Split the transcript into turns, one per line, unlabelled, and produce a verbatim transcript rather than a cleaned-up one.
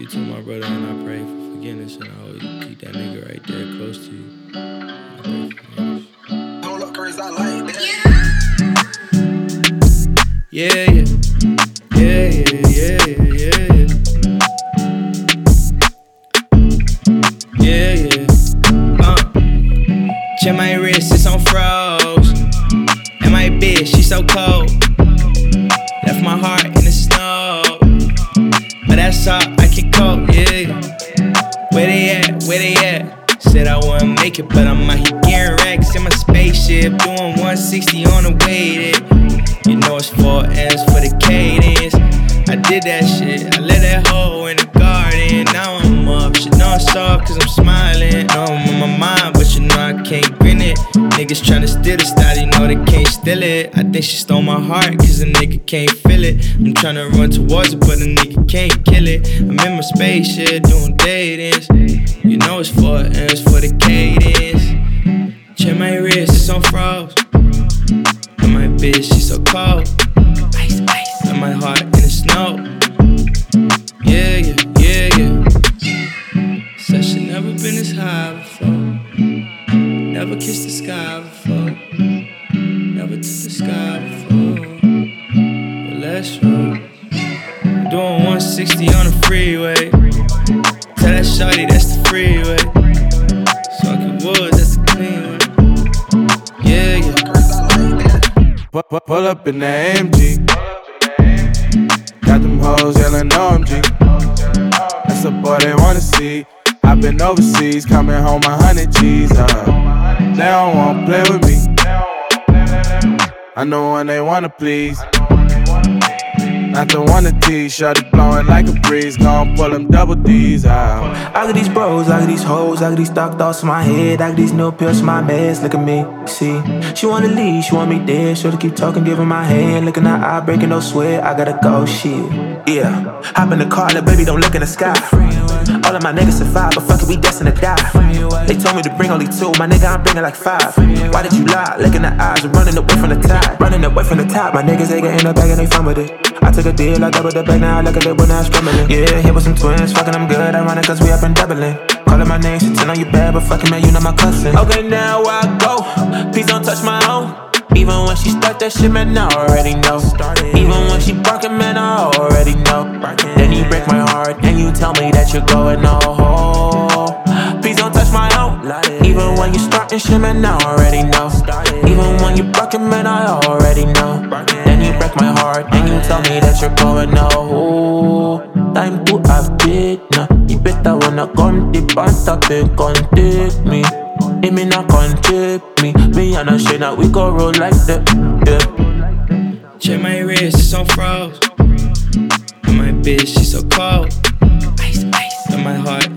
told my brother, and I pray for forgiveness, and I always keep that nigga right there close to you. I pray for forgiveness.
Hold up, Chris, I like that.
Yeah, yeah. Yeah, yeah, yeah, yeah, yeah. Yeah, yeah. Uh. Check my wrist, it's on froze. And my bitch, she so cold. Left my heart in the snow. But that's all I can cope, yeah. Where they at, where they at? Said I wouldn't make it, but I'm out here getting racks in my spaceship. Doing one sixty on the way there. You know it's four M's for the cadence. I did that shit, I let that hoe in the garden. Now I'm up, shit know it's soft cause I'm smiling. Know I'm on my mind, but you know I can't grin it. Niggas tryna steal the style, you know they can't steal it. I think she stole my heart cause a nigga can't feel it. I'm tryna run towards it, but a nigga can't kill it. I'm in my spaceship doing datings. You know it's four M's for the cadence. Check my wrist, it's on froze. And my bitch, she so cold. Ice, ice. And my heart in the snow. Yeah, yeah, yeah, yeah. Said she never been this high before. Never kissed the sky before. Never took the sky before. Well, let's roll. Doing one sixty on the freeway. Tell that shawty that's the freeway. Smoking wood, that's the clean way. Yeah, yeah.
Pull, pull up in the A M G. Got them hoes yelling O M G. That's the boy they wanna see. I've been overseas, coming home a hundred G's. Uh, they don't wanna play with me. I know when they wanna please. Not the one to tease, shawty blowing like a breeze. Gon' pull them double D's out.
I got these bros, I got these hoes, I got these dark thoughts in my head. I got these new pills in my meds, look at me, see. She wanna leave, she want me dead. Shorty keep talking, give her my hand. Looking at eye, breaking no sweat, I gotta go, shit. Yeah, hop in the car, little baby, don't look in the sky. All of my niggas survive, but fuck it, we destined to die. They told me to bring only two, my nigga, I'm bringing like five. Why did you lie? Look in the eyes, I'm running away from the tide. Running away from the top, my niggas, they get in the bag and they fun with it. I took a deal, I doubled the bag, now I look at it when I'm scrambling. Yeah, here with some twins, fucking I'm good, I run it cause we up and doubling. Calling my name, she tell you bad, but fucking man, you know my cousin. Okay, now I go, please don't touch my own. Even when she start that shit, man, I already know. Even when she barking, man, I already know. Then you break my heart, and you tell me that you're going no. Please don't touch my own. Even when you starting shit, man, I already know. Even when you barking, man, I already know. Then you break my heart, and you tell me that you're going no. Time to update now. You better wanna come deep and stop and contact me. It me not contact me. Me and a shit now we go roll like that. Yeah.
Check my wrist, it's on froze. And my bitch, she so cold. Ice, ice. And my heart